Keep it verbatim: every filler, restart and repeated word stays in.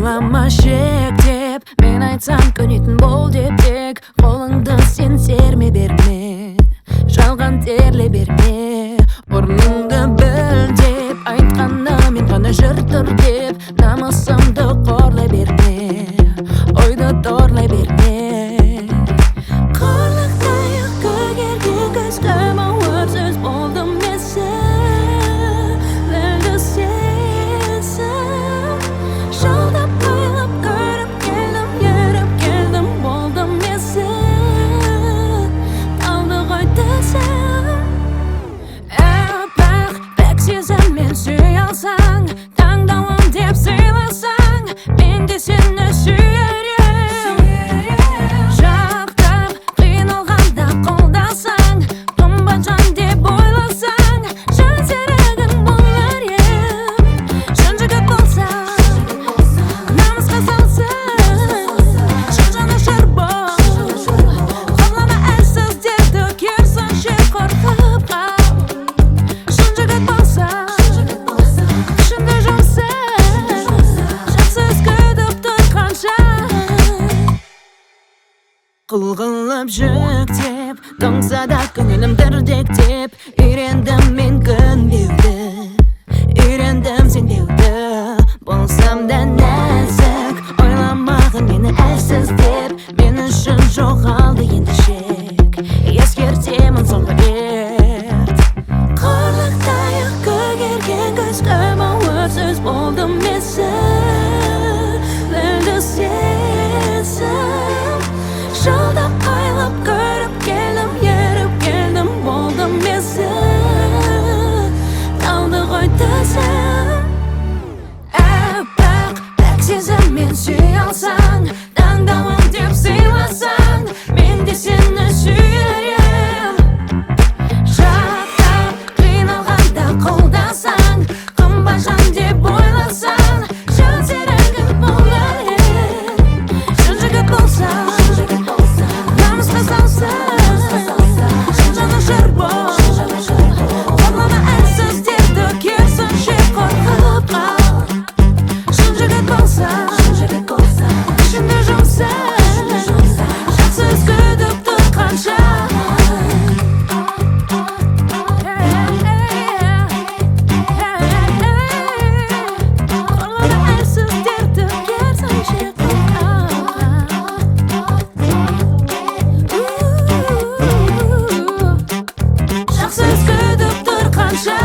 Ойлама шектеп, мен айтсам көнетін бол деп тек. Қолыңды сен серме берме, жалған терле берме. Орныңды біл деп айтқанда мен ғана жүр тұр деп. Намысымды қорлай берме, ойды торлай берме. Қорлықтай көгерген көзге бауыр сөз болдым месін. Білді сенсің, жалдап ойлап көріп келдім, еріп келдім, болдым месін. Талды ғой десің, әппақ пәк сезіммен сүй алсаң, таңдауым деп сыйласаң, мен де сені сүйер ем. Жақтап қиналғанда қолдасаң, қымбат жан деп ойласаң, жан серігің болар ем. Шын жігіт болсаң, намысқа салсаң, шын жанашыр бол. Қорлама әлсіздерді, керісінше қорқып қал. Шын жігіт болсаң, күшіңді жұмсаң, жақсы күтіп тұрғанша. Қылғылып жүктеп, тоңса да көңілім дірдектеп. Үйрендім мен көнбеуді, үйрендім сенбеуді. Болсам да нәзік, ойламағын мені әлсіз деп. Мен үшін жоғалды енді шек, ескертемін соңғы рет. Қорлықтай көгерген көзге бауыр сөз болдым месін. Білді сенсің, жалдап ойлап көріп келдім, еріп келдім, болдым месін. Талды ғой десің, әппақ пәк сезіммен сүй алсаң, таңдауым деп сыйласаң, мен де сені сүйер ем. Жақтап қиналғанда қолдасаң, қымбат жан деп ойласаң, жан серігің болар ем. Шын жігіт болсаң, намысқа салсаң, шын жанашыр бол. Қорлама әлсіздерді, керісінше қорқып қал. Шын жігіт болсаң, күшіңді жұмсаң, жақсы күтіп тұрғанша. Қорлама әлсіздерді, керісінше қорқып қал. Жақсы күтіп тұрғанша.